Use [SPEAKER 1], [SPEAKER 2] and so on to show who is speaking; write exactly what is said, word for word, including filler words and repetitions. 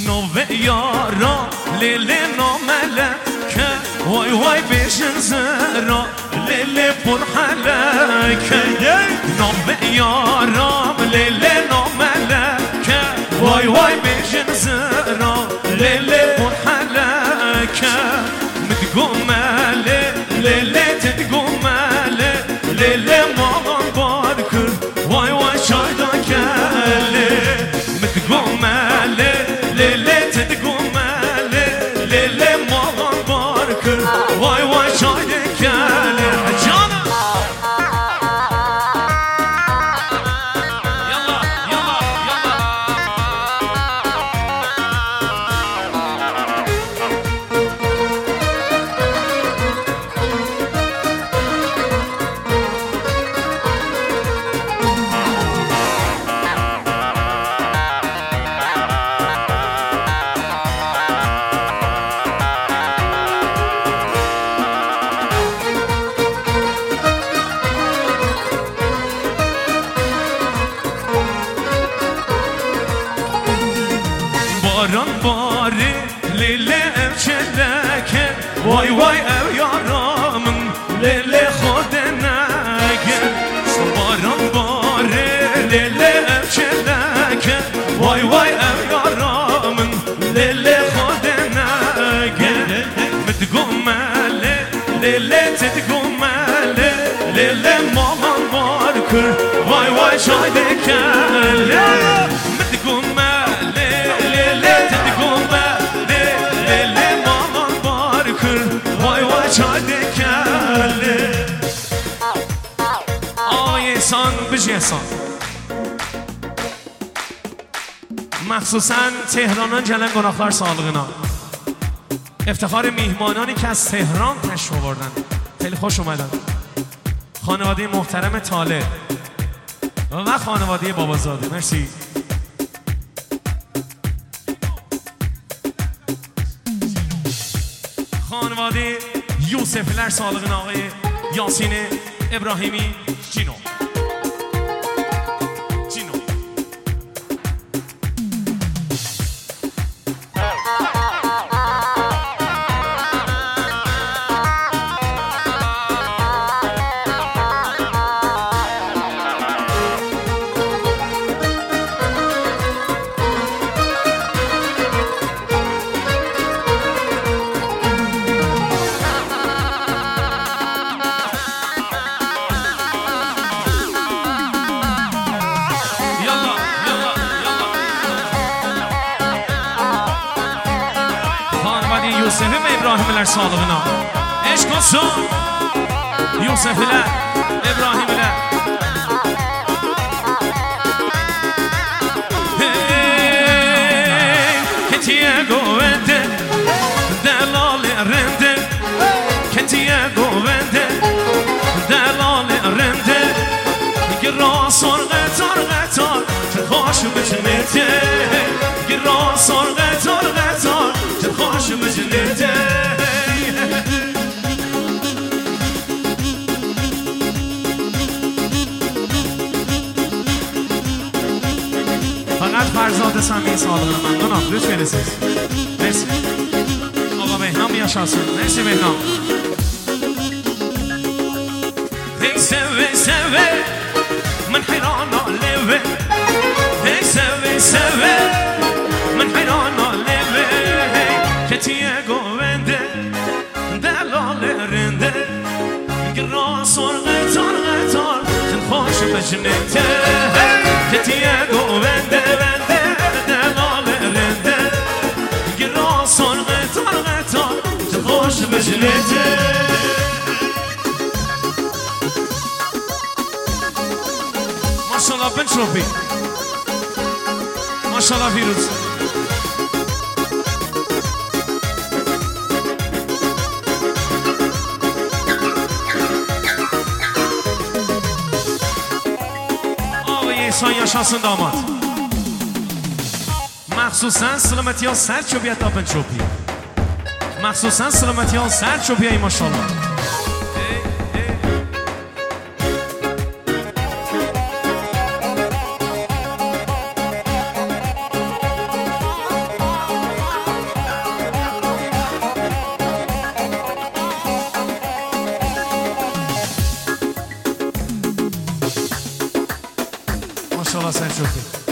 [SPEAKER 1] نوه یارا لیل ناملک وای وای بیشن زرا لیل پر حلک نوه یارا لیل ناملک وای وای بیشن زرا لیل پر حلک متقومل لیل تتقومل لیل ماغان بارکر وای وای شایدا کله متقومل لیل تتقومل لیل ماغان بارکر وای وای شایدا کله جانا يلا يلا يلا باران باره لیل او چلکه وای وای او یارامن لیل خود نگه باران باره لیل او چلکه وای وای او یارامن لیل خود نگه متقومله لیل تتقومله لیل مامان بارکر وای وای شایده کله متقومله آیسان بجی احسان مخصوصا تهرانان جلن گناهکار سالقنا افتخار میهمانانی که از تهران تشریف آوردن خیلی خوش اومدن خانواده محترم طالع و خانواده بابازاده مرسی خانواده یوسفلر سالقین آقای یاسین ابراهیمی جینو جینو یوسف ابراهیم لر سالقنا عشق کن یوسف لر ابراهیم لر کتیه گوونده دلال رنده کتیه گوونده دلال رنده گرا سرقه تار قطار چه خوش بجنده گرا سرقه تار قطار چه خوش بجنده فقط فرزاد سمی سالقه ممنونم لطف برسید مرسی آقا بهنام یاشاسون مرسی بهنام هی سوه سوه من حیرانا لیوه هی سوه سوه من حیرانا لیوه کتیه گوونده دلال رنده گرا سرقه تار قطار چند خوش بجنده کتیه گوونده رنده دلال رنده گرا سرقه تار قطار چند خوش بجنده ماشالله بن شوفی ماشالله فیروز آقای یاشاسون داماد مخصوصا سلامتی ها سر چوبیت تا بن شوفی مخصوصا سلامتی ها سر چوبیت ای ماشالله olasın çok.